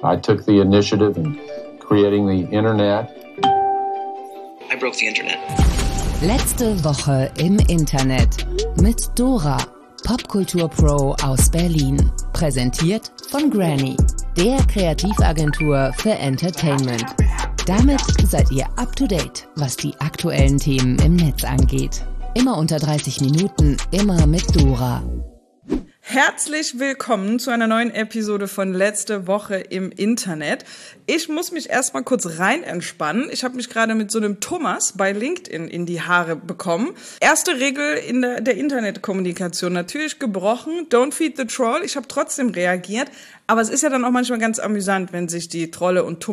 I took the initiative in creating the Internet. I broke the Internet. Letzte Woche im Internet mit Dora, Popkultur-Pro aus Berlin. Präsentiert von Granny, der Kreativagentur für Entertainment. Damit seid ihr up to date, was die aktuellen Themen im Netz angeht. Immer unter 30 Minuten, immer mit Dora. Herzlich willkommen zu einer neuen Episode von Letzte Woche im Internet. Ich muss mich erstmal kurz rein entspannen. Ich habe mich gerade mit so einem Thomas bei LinkedIn in die Haare bekommen. Erste Regel in der Internetkommunikation natürlich gebrochen. Don't feed the troll. Ich habe trotzdem reagiert. Aber es ist ja dann auch manchmal ganz amüsant, wenn sich die Trolle und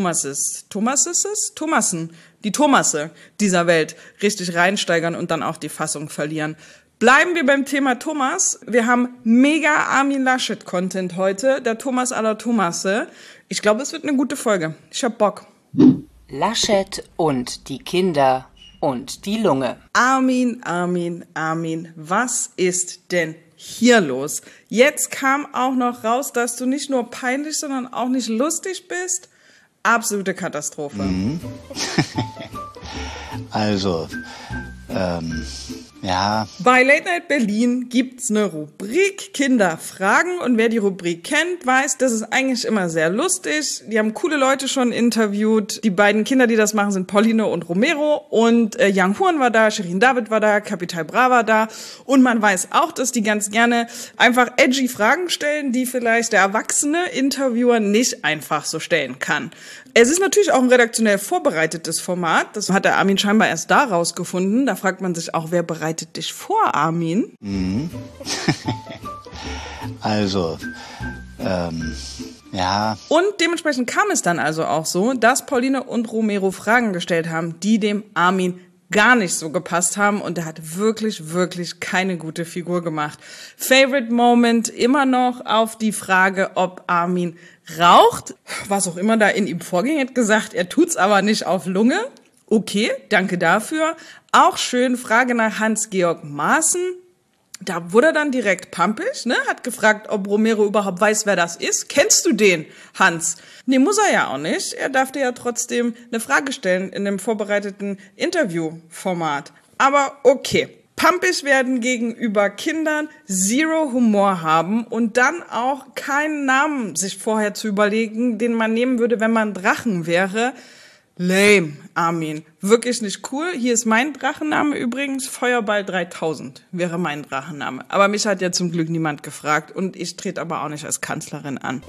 die Thomasse dieser Welt richtig reinsteigern und dann auch die Fassung verlieren. Bleiben wir beim Thema Thomas. Wir haben mega Armin Laschet-Content heute. Der Thomas aller Thomasse. Ich glaube, es wird eine gute Folge. Ich hab Bock. Laschet und die Kinder und die Lunge. Armin. Was ist denn hier los? Jetzt kam auch noch raus, dass du nicht nur peinlich, sondern auch nicht lustig bist. Absolute Katastrophe. Ja. Bei Late Night Berlin gibt's eine Rubrik Kinder fragen und wer die Rubrik kennt, weiß, das ist eigentlich immer sehr lustig. Die haben coole Leute schon interviewt. Die beiden Kinder, die das machen, sind Pauline und Romero und Young Horn war da, Shirin David war da, Capital Bra war da und man weiß auch, dass die ganz gerne einfach edgy Fragen stellen, die vielleicht der erwachsene Interviewer nicht einfach so stellen kann. Es ist natürlich auch ein redaktionell vorbereitetes Format. Das hat der Armin scheinbar erst da rausgefunden. Da fragt man sich auch, wer bereitet dich vor, Armin? Ja. Und dementsprechend kam es dann also auch so, dass Pauline und Romero Fragen gestellt haben, die dem Armin gar nicht so gepasst haben und er hat wirklich, wirklich keine gute Figur gemacht. Favorite Moment immer noch auf die Frage, ob Armin raucht. Was auch immer da in ihm vorging, hat gesagt, er tut's aber nicht auf Lunge. Okay, danke dafür. Auch schön, Frage nach Hans-Georg Maaßen. Da wurde er dann direkt pampig, ne? Hat gefragt, ob Romero überhaupt weiß, wer das ist. Kennst du den, Hans? Nee, muss er ja auch nicht. Er darf dir ja trotzdem eine Frage stellen in dem vorbereiteten Interviewformat. Aber okay. Pampig werden gegenüber Kindern, zero Humor haben und dann auch keinen Namen sich vorher zu überlegen, den man nehmen würde, wenn man Drachen wäre. Lame, Armin. Wirklich nicht cool. Hier ist mein Drachenname übrigens. Feuerball 3000 wäre mein Drachenname. Aber mich hat ja zum Glück niemand gefragt und ich trete aber auch nicht als Kanzlerin an.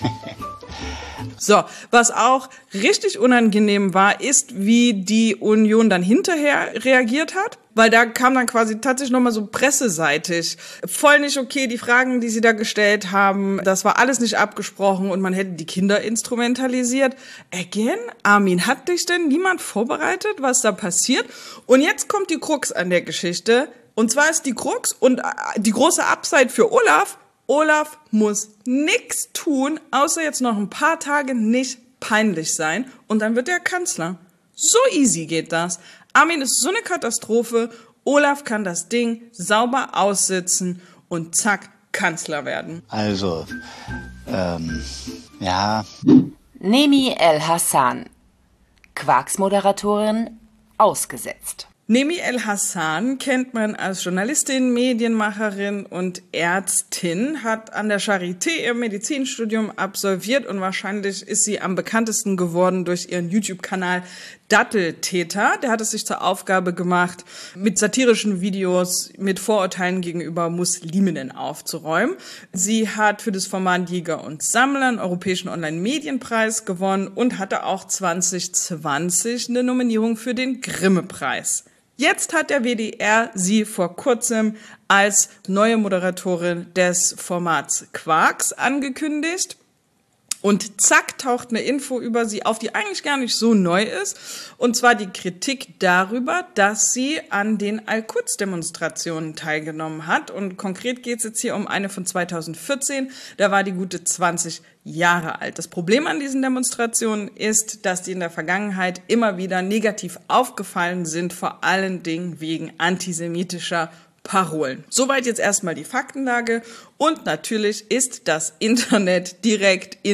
So, was auch richtig unangenehm war, ist, wie die Union dann hinterher reagiert hat. Weil da kam dann quasi tatsächlich nochmal so presseseitig. Voll nicht okay, die Fragen, die sie da gestellt haben, das war alles nicht abgesprochen und man hätte die Kinder instrumentalisiert. Again, Armin, hat dich denn niemand vorbereitet, was da passiert? Und jetzt kommt die Krux an der Geschichte. Und zwar ist die Krux und die große Upside für Olaf. Olaf muss nix tun, außer jetzt noch ein paar Tage nicht peinlich sein und dann wird er Kanzler. So easy geht das. Armin ist so eine Katastrophe. Olaf kann das Ding sauber aussitzen und zack, Kanzler werden. Ja. Nemi El Hassan, Quarks-Moderatorin, ausgesetzt. Nemi El Hassan kennt man als Journalistin, Medienmacherin und Ärztin, hat an der Charité ihr Medizinstudium absolviert und wahrscheinlich ist sie am bekanntesten geworden durch ihren YouTube-Kanal Datteltäter. Der hat es sich zur Aufgabe gemacht, mit satirischen Videos mit Vorurteilen gegenüber Musliminnen aufzuräumen. Sie hat für das Format Jäger und Sammler einen europäischen Online-Medienpreis gewonnen und hatte auch 2020 eine Nominierung für den Grimme-Preis. Jetzt hat der WDR sie vor kurzem als neue Moderatorin des Formats Quarks angekündigt. Und zack, taucht eine Info über sie auf, die eigentlich gar nicht so neu ist. Und zwar die Kritik darüber, dass sie an den Al-Quds-Demonstrationen teilgenommen hat. Und konkret geht es jetzt hier um eine von 2014. Da war die gute 20 Jahre alt. Das Problem an diesen Demonstrationen ist, dass die in der Vergangenheit immer wieder negativ aufgefallen sind, vor allen Dingen wegen antisemitischer Parolen. Soweit jetzt erstmal die Faktenlage und natürlich ist das Internet direkt in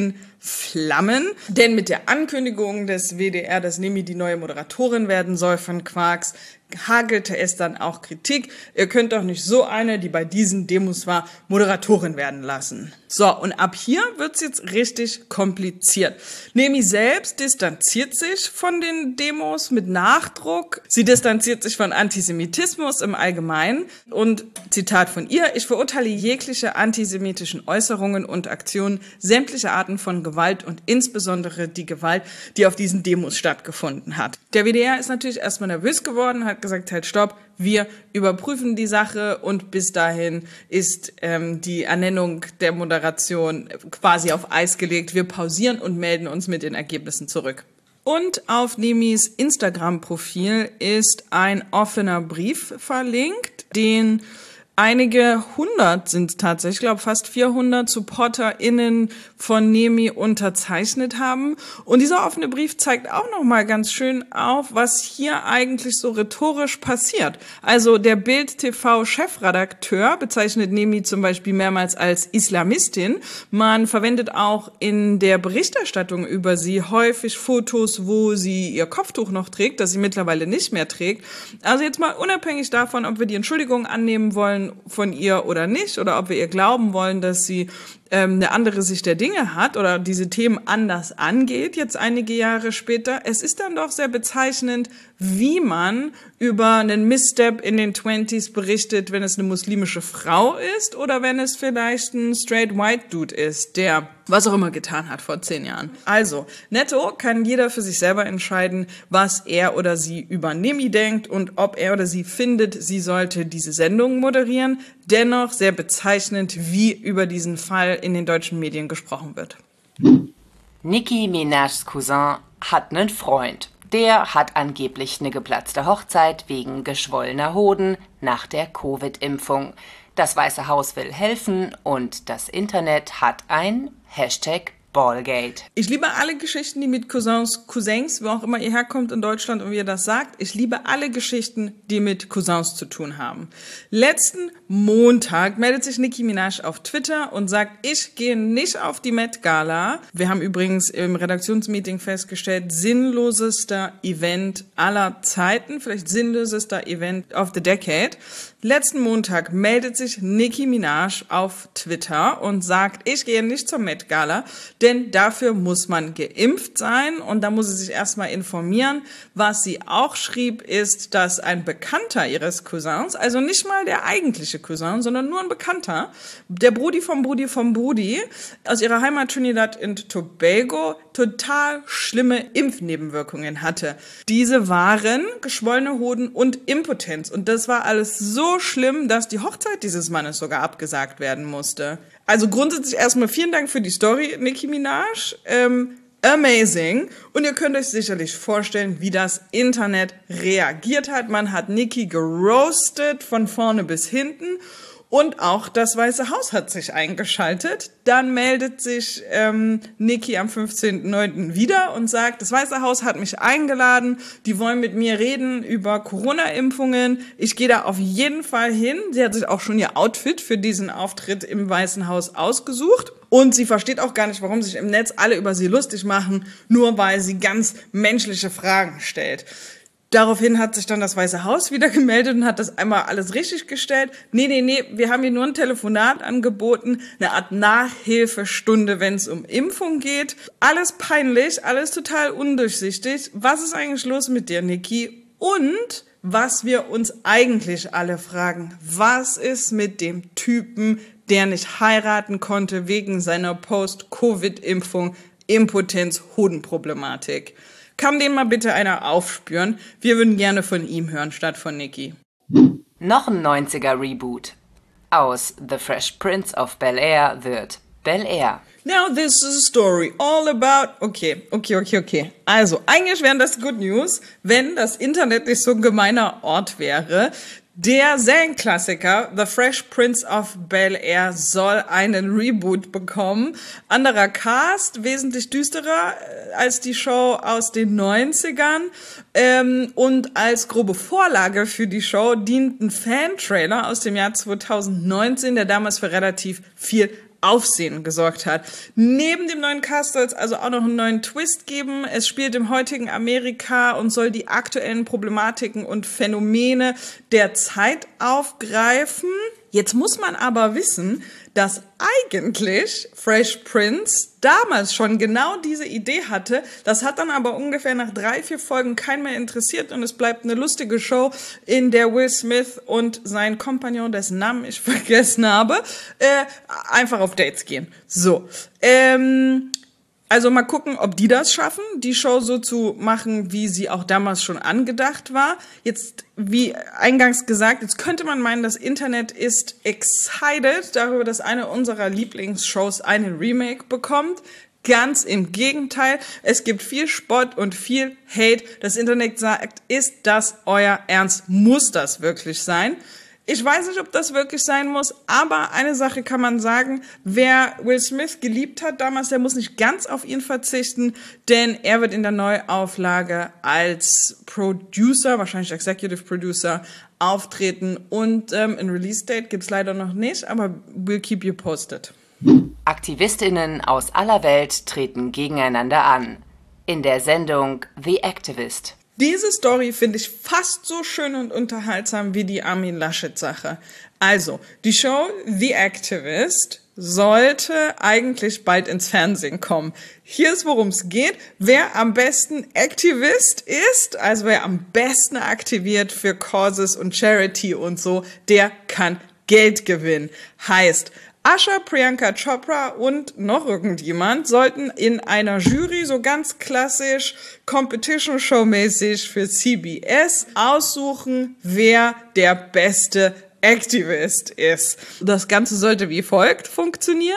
Flammen. Denn mit der Ankündigung des WDR, dass Nemi die neue Moderatorin werden soll von Quarks, hagelte es dann auch Kritik. Ihr könnt doch nicht so eine, die bei diesen Demos war, Moderatorin werden lassen. So, und ab hier wird's jetzt richtig kompliziert. Nemi selbst distanziert sich von den Demos mit Nachdruck. Sie distanziert sich von Antisemitismus im Allgemeinen. Und Zitat von ihr: Ich verurteile jegliche antisemitischen Äußerungen und Aktionen, sämtliche Arten von Gewalt und insbesondere die Gewalt, die auf diesen Demos stattgefunden hat. Der WDR ist natürlich erstmal nervös geworden, hat gesagt, halt stopp, wir überprüfen die Sache und bis dahin ist die Ernennung der Moderation quasi auf Eis gelegt. Wir pausieren und melden uns mit den Ergebnissen zurück. Und auf Nemis Instagram-Profil ist ein offener Brief verlinkt, den einige hundert sind tatsächlich, ich glaube fast 400 SupporterInnen von Nemi unterzeichnet haben. Und dieser offene Brief zeigt auch nochmal ganz schön auf, was hier eigentlich so rhetorisch passiert. Also der Bild-TV-Chefredakteur bezeichnet Nemi zum Beispiel mehrmals als Islamistin. Man verwendet auch in der Berichterstattung über sie häufig Fotos, wo sie ihr Kopftuch noch trägt, das sie mittlerweile nicht mehr trägt. Also jetzt mal unabhängig davon, ob wir die Entschuldigung annehmen wollen von ihr oder nicht, oder ob wir ihr glauben wollen, dass sie eine andere Sicht der Dinge hat oder diese Themen anders angeht, jetzt einige Jahre später. Es ist dann doch sehr bezeichnend, wie man über einen Misstep in den 20s berichtet, wenn es eine muslimische Frau ist oder wenn es vielleicht ein straight white Dude ist, der was auch immer getan hat vor 10 Jahren. Also, netto kann jeder für sich selber entscheiden, was er oder sie über Nemi denkt und ob er oder sie findet, sie sollte diese Sendung moderieren. Dennoch sehr bezeichnend, wie über diesen Fall in den deutschen Medien gesprochen wird. Nicki Minajs Cousin hat einen Freund. Der hat angeblich eine geplatzte Hochzeit wegen geschwollener Hoden nach der Covid-Impfung. Das Weiße Haus will helfen und das Internet hat ein #Ballgate. Ich liebe alle Geschichten, die mit Cousins, wo auch immer ihr herkommt in Deutschland und wie ihr das sagt. Ich liebe alle Geschichten, die mit Cousins zu tun haben. Letzten Montag meldet sich Nicki Minaj auf Twitter und sagt, ich gehe nicht auf die Met-Gala. Wir haben übrigens im Redaktionsmeeting festgestellt, sinnlosester Event aller Zeiten, vielleicht sinnlosester Event of the Decade. Letzten Montag meldet sich Nicki Minaj auf Twitter und sagt, ich gehe nicht zur Met-Gala, denn dafür muss man geimpft sein und da muss sie sich erstmal informieren. Was sie auch schrieb, ist, dass ein Bekannter ihres Cousins, also nicht mal der eigentliche Cousin, sondern nur ein Bekannter, der Brudi vom Brudi vom Brudi, aus ihrer Heimat Trinidad und Tobago total schlimme Impfnebenwirkungen hatte. Diese waren geschwollene Hoden und Impotenz und das war alles so schlimm, dass die Hochzeit dieses Mannes sogar abgesagt werden musste. Also grundsätzlich erstmal vielen Dank für die Story, Nicki Minaj. Amazing. Und ihr könnt euch sicherlich vorstellen, wie das Internet reagiert hat. Man hat Nicki geroastet von vorne bis hinten. Und auch das Weiße Haus hat sich eingeschaltet. Dann meldet sich Nicki am 15.09. wieder und sagt, das Weiße Haus hat mich eingeladen. Die wollen mit mir reden über Corona-Impfungen. Ich gehe da auf jeden Fall hin. Sie hat sich auch schon ihr Outfit für diesen Auftritt im Weißen Haus ausgesucht. Und sie versteht auch gar nicht, warum sich im Netz alle über sie lustig machen, nur weil sie ganz menschliche Fragen stellt. Daraufhin hat sich dann das Weiße Haus wieder gemeldet und hat das einmal alles richtig gestellt. Nee, wir haben ihr nur ein Telefonat angeboten, eine Art Nachhilfestunde, wenn es um Impfung geht. Alles peinlich, alles total undurchsichtig. Was ist eigentlich los mit dir, Nicki? Und was wir uns eigentlich alle fragen, was ist mit dem Typen, der nicht heiraten konnte wegen seiner Post-Covid-Impfung, Impotenz-Hodenproblematik? Kann den mal bitte einer aufspüren? Wir würden gerne von ihm hören, statt von Nicki. Noch ein 90er-Reboot. Aus The Fresh Prince of Bel-Air wird Bel-Air. Now this is a story all about... Okay. Also, eigentlich wären das Good News, wenn das Internet nicht so ein gemeiner Ort wäre. Der Serienklassiker The Fresh Prince of Bel-Air soll einen Reboot bekommen. Anderer Cast, wesentlich düsterer als die Show aus den 90ern. Und als grobe Vorlage für die Show dient ein Fan-Trailer aus dem Jahr 2019, der damals für relativ viel Aufsehen gesorgt hat. Neben dem neuen Cast soll es also auch noch einen neuen Twist geben. Es spielt im heutigen Amerika und soll die aktuellen Problematiken und Phänomene der Zeit aufgreifen. Jetzt muss man aber wissen, dass eigentlich Fresh Prince damals schon genau diese Idee hatte. Das hat dann aber ungefähr nach 3-4 Folgen keinen mehr interessiert und es bleibt eine lustige Show, in der Will Smith und sein Kompagnon, dessen Namen ich vergessen habe, einfach auf Dates gehen. So, also mal gucken, ob die das schaffen, die Show so zu machen, wie sie auch damals schon angedacht war. Jetzt, wie eingangs gesagt, jetzt könnte man meinen, das Internet ist excited darüber, dass eine unserer Lieblingsshows einen Remake bekommt. Ganz im Gegenteil. Es gibt viel Spott und viel Hate. Das Internet sagt, ist das euer Ernst? Muss das wirklich sein? Ich weiß nicht, ob das wirklich sein muss, aber eine Sache kann man sagen, wer Will Smith geliebt hat damals, der muss nicht ganz auf ihn verzichten, denn er wird in der Neuauflage als Producer, wahrscheinlich Executive Producer, auftreten und ein Release-Date gibt's leider noch nicht, aber we'll keep you posted. AktivistInnen aus aller Welt treten gegeneinander an. In der Sendung The Activist. Diese Story finde ich fast so schön und unterhaltsam wie die Armin Laschet-Sache. Also, die Show The Activist sollte eigentlich bald ins Fernsehen kommen. Hier ist, worum es geht. Wer am besten Activist ist, also wer am besten aktiviert für Causes und Charity und so, der kann Geld gewinnen. Heißt, Usher, Priyanka Chopra und noch irgendjemand sollten in einer Jury so ganz klassisch Competition-Show-mäßig für CBS aussuchen, wer der beste Activist ist. Das Ganze sollte wie folgt funktionieren.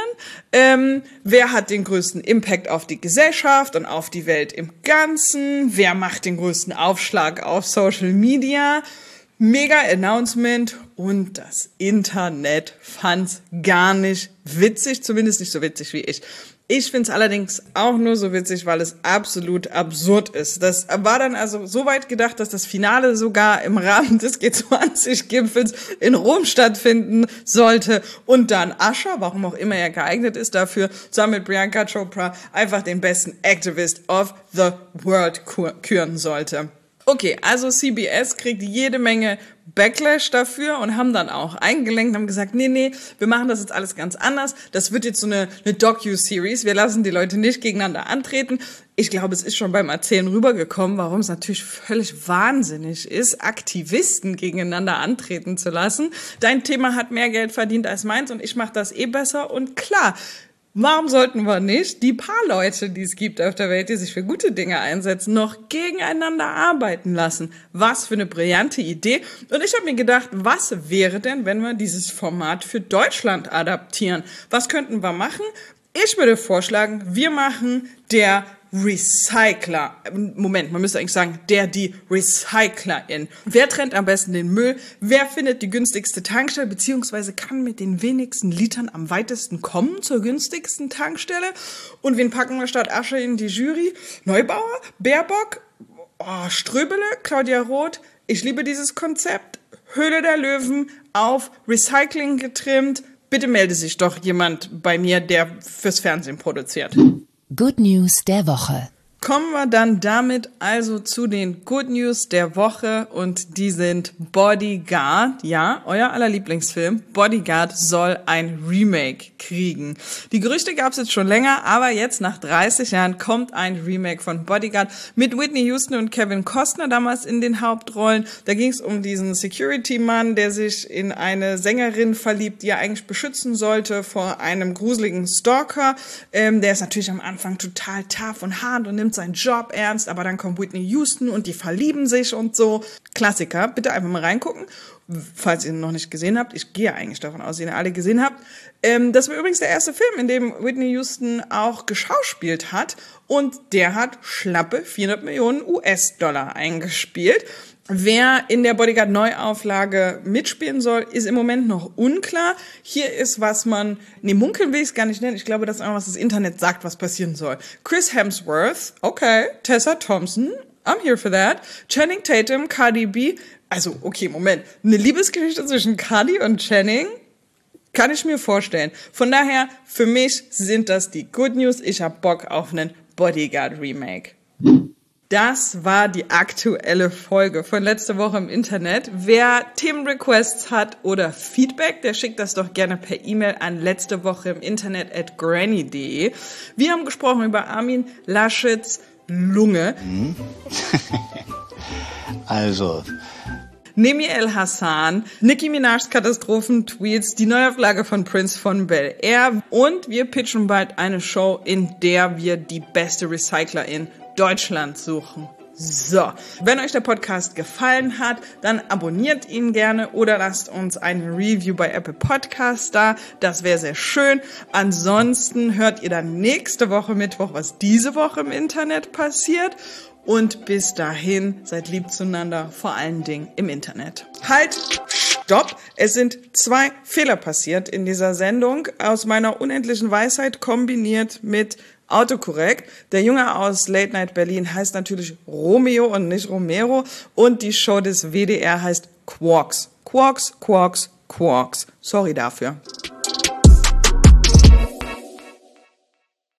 Wer hat den größten Impact auf die Gesellschaft und auf die Welt im Ganzen? Wer macht den größten Aufschlag auf Social Media? Mega Announcement und das Internet fand's gar nicht witzig, zumindest nicht so witzig wie ich. Ich find's allerdings auch nur so witzig, weil es absolut absurd ist. Das war dann also so weit gedacht, dass das Finale sogar im Rahmen des G20-Gipfels in Rom stattfinden sollte und dann Usher, warum auch immer er geeignet ist dafür, zusammen mit Priyanka Chopra einfach den besten Activist of the World küren sollte. Okay, also CBS kriegt jede Menge Backlash dafür und haben dann auch eingelenkt, haben gesagt, nee, wir machen das jetzt alles ganz anders. Das wird jetzt so eine Docu-Series. Wir lassen die Leute nicht gegeneinander antreten. Ich glaube, es ist schon beim Erzählen rübergekommen, warum es natürlich völlig wahnsinnig ist, Aktivisten gegeneinander antreten zu lassen. Dein Thema hat mehr Geld verdient als meins und ich mache das besser. Und klar, warum sollten wir nicht die paar Leute, die es gibt auf der Welt, die sich für gute Dinge einsetzen, noch gegeneinander arbeiten lassen? Was für eine brillante Idee. Und ich habe mir gedacht, was wäre denn, wenn wir dieses Format für Deutschland adaptieren? Was könnten wir machen? Ich würde vorschlagen, wir machen der Recycler. Moment, man müsste eigentlich sagen, die Recyclerin. Wer trennt am besten den Müll? Wer findet die günstigste Tankstelle, beziehungsweise kann mit den wenigsten Litern am weitesten kommen zur günstigsten Tankstelle? Und wen packen wir statt Usher in die Jury? Neubauer? Baerbock? Ströbele? Claudia Roth? Ich liebe dieses Konzept. Höhle der Löwen auf Recycling getrimmt. Bitte melde sich doch jemand bei mir, der fürs Fernsehen produziert. Good News der Woche. Kommen wir dann damit also zu den Good News der Woche und die sind Bodyguard. Ja, euer aller Lieblingsfilm. Bodyguard soll ein Remake kriegen. Die Gerüchte gab es jetzt schon länger, aber jetzt nach 30 Jahren kommt ein Remake von Bodyguard mit Whitney Houston und Kevin Costner damals in den Hauptrollen. Da ging es um diesen Security-Mann, der sich in eine Sängerin verliebt, die er eigentlich beschützen sollte vor einem gruseligen Stalker. Der ist natürlich am Anfang total tough und hart und nimmt seinen Job ernst, aber dann kommt Whitney Houston und die verlieben sich und so. Klassiker, bitte einfach mal reingucken, falls ihr ihn noch nicht gesehen habt. Ich gehe eigentlich davon aus, dass ihr ihn alle gesehen habt. Das war übrigens der erste Film, in dem Whitney Houston auch geschauspielt hat und der hat schlappe 400 Millionen US-Dollar eingespielt. Wer in der Bodyguard-Neuauflage mitspielen soll, ist im Moment noch unklar. Hier ist, munkeln will ich es gar nicht nennen. Ich glaube, das ist einfach, was das Internet sagt, was passieren soll. Chris Hemsworth, okay. Tessa Thompson, I'm here for that. Channing Tatum, Cardi B. Also, okay, Moment. Eine Liebesgeschichte zwischen Cardi und Channing? Kann ich mir vorstellen. Von daher, für mich sind das die Good News. Ich hab Bock auf einen Bodyguard-Remake. Das war die aktuelle Folge von letzter Woche im Internet. Wer Themenrequests hat oder Feedback, der schickt das doch gerne per E-Mail an letztewocheimInternet@granny.de. Wir haben gesprochen über Armin Laschets Lunge. Also, Nemi El Hassan, Nicki Minajs Katastrophentweets, die Neuauflage von Prince von Bel Air und wir pitchen bald eine Show, in der wir die beste Recycler in Deutschland suchen. So, wenn euch der Podcast gefallen hat, dann abonniert ihn gerne oder lasst uns eine Review bei Apple Podcasts da. Das wäre sehr schön. Ansonsten hört ihr dann nächste Woche Mittwoch, was diese Woche im Internet passiert. Und bis dahin, seid lieb zueinander, vor allen Dingen im Internet. Halt, stopp! Es sind 2 Fehler passiert in dieser Sendung, aus meiner unendlichen Weisheit kombiniert mit Autokorrekt. Der Junge aus Late Night Berlin heißt natürlich Romeo und nicht Romero. Und die Show des WDR heißt Quarks. Quarks, Quarks, Quarks. Sorry dafür.